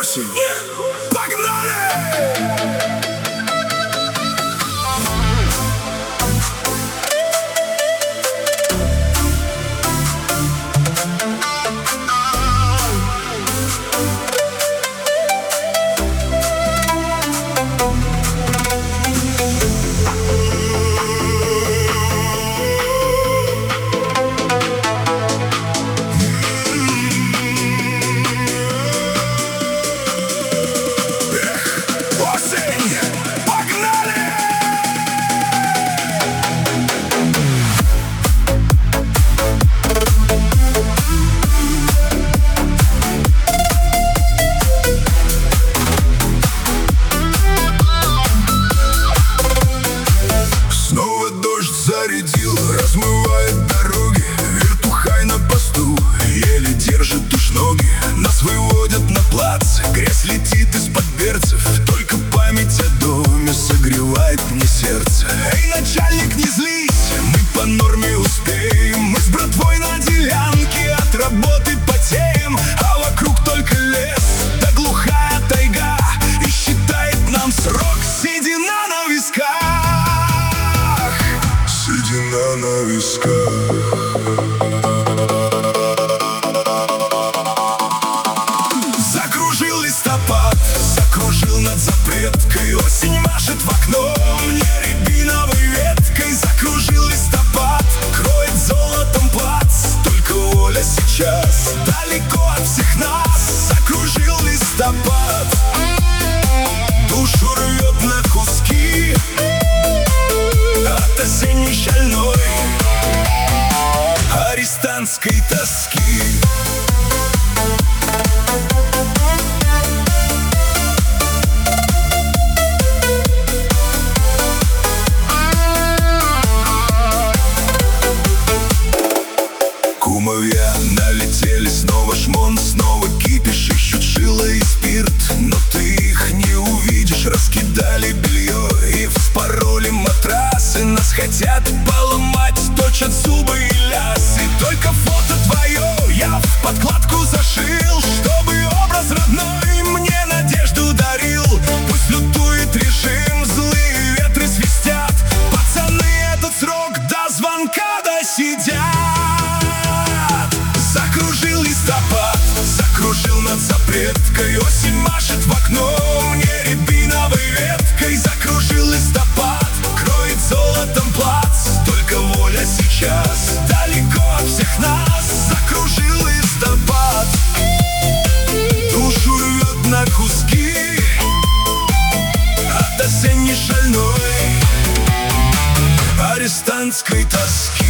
осень. Погнали! Зарядил, размывает дороги, вертухай на посту еле держит уж ноги. Нас выводят на плац, грязь летит из-под берцев. Только память о доме согревает мне сердце. Эй, начальник, не злись, мы по норме успеем. Мы с братвой на делянке от работы потеем, а вокруг только лес да глухая тайга. И считает нам срок седина на висках. Седина на висках. Закружил листопад, закружил над запреткой. Осень машет в окно мне рябиновой веткой. Закружил листопад, кроет золотом плац. Только воля сейчас далеко от всех нас. Закружил листопад, душу рвет на куски от осенней шальной арестантской тоски. Кумовья налетели, снова шмон, снова кипиш. Ищут шило и спирт, но ты их не увидишь. Раскидали белье и вспороли матрасы. Нас хотят поломать, точат зубы и лясы. Только фото твое я в подкладку зашил, чтобы образ родной мне надежду дарил. Пусть лютует режим, злые ветры свистят. Пацаны этот срок до звонка досидят. Закружил листопад, закружил над запреткой. Осень машет в окно мне рябиновой веткой. Закружил листопад, кроет золотом плац. Только воля сейчас далеко от всех нас. Закружил листопад, душу рвет на куски от осенней шальной арестантской тоски.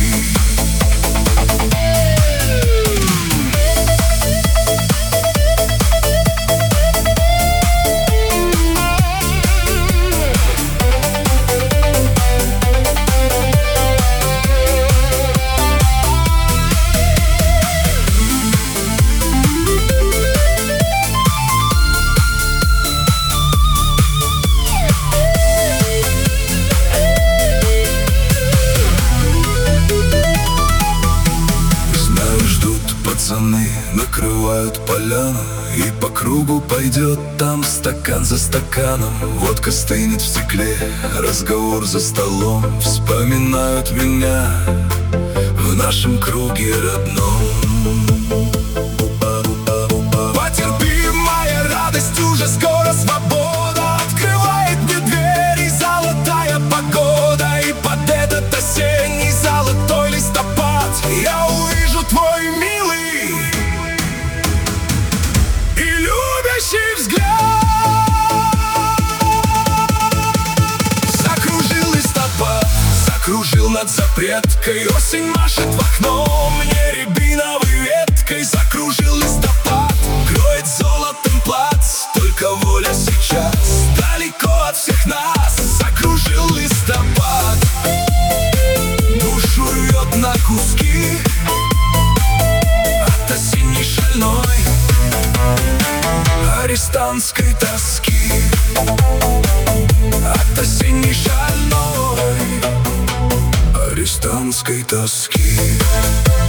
Пацаны накрывают поляну, и по кругу пойдет там стакан за стаканом. Водка стынет в стекле, разговор за столом. Вспоминают меня в нашем круге родном. Потерпи, моя радость, уже скоро свобода открывает мне двери золотая погода. И под этот осенний золотой листопад я увижу твой милый взгляд. Закружил листопад, закружил над запреткой. Осень машет в окно мне рябиновой веткой. Закружил листопад, кроет золотом плац. Только воля сейчас далеко от всех нас. Закружил листопад, душу рвет на куски от осенней шальной арестантской тоски. От осенней шальной арестантской тоски.